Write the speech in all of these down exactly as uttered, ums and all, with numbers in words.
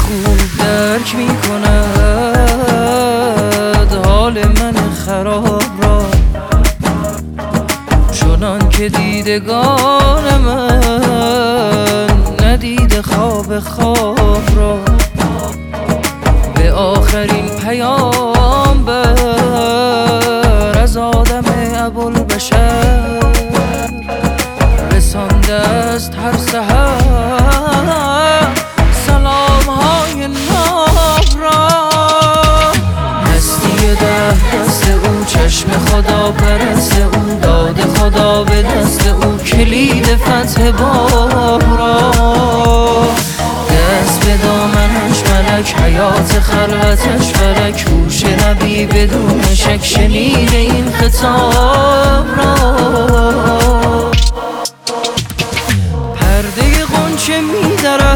خوب درک می کند حال من خراب را، چنان که دیدگان من ندیده خواب خواب را. به آخرین پیامبر از آدم ابوالبشر رسانده است هر سحر سلام های ناب را. هستی ده دست او، چشم خدا پرست او، داد خدا به دست او، کلید فتح باب را. دست به دامنش ملک، حیات خلوتش فلک، هوش نبی بدون شک شنیده این خطاب را. پرده غنچه می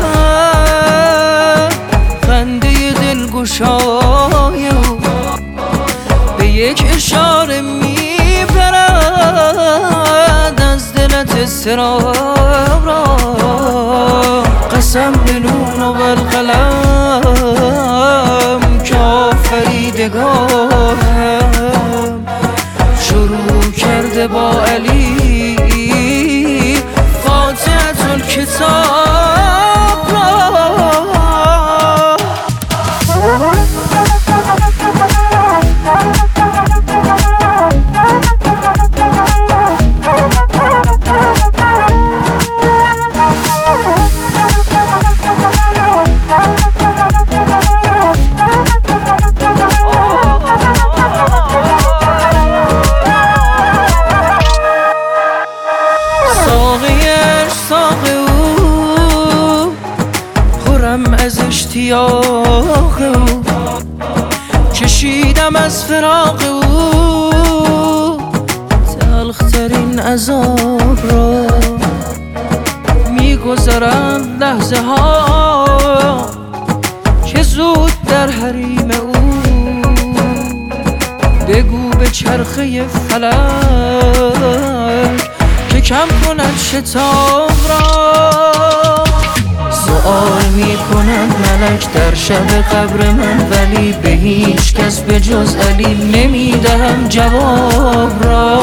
درد خنده دلگشای او، به یک اشاره می برد از دلت اضطراب را. قسم به نون و بالقلم که آفریدگارم شروع کرده با علی فاتحة الکتاب را. از اشتیاق او کشیدم از فراق او تلخترین عذاب را. میگذرند لحظه ها که زود در حریم او، بگو به چرخه فلک که کم کند شتاب را. سؤال می کند ملک در شب قبر من، ولی به هیچ کس به جز علی نمی دهم جواب را.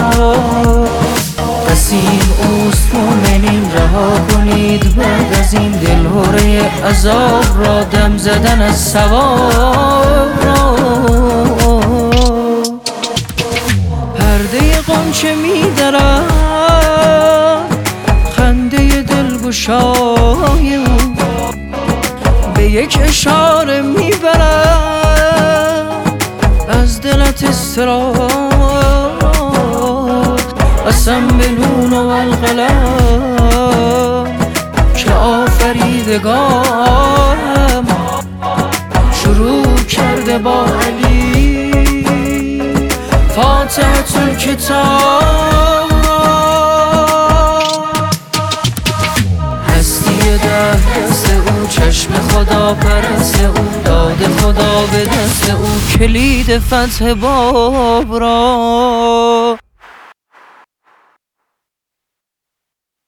قسیم اوست مومنین رها کنید بعد از این دلهره عذاب را، دم زدن از ثواب را. پرده غنچه می درد خنده دلگشای او، به یک اشاره میبرد از دلت اضطراب. قسم به نون و القلم که آفریدگارم شروع کرده با علی فاتحة الکتاب. چشم خدا پرست او، داد خدا به دست او، کلید فتح باب را.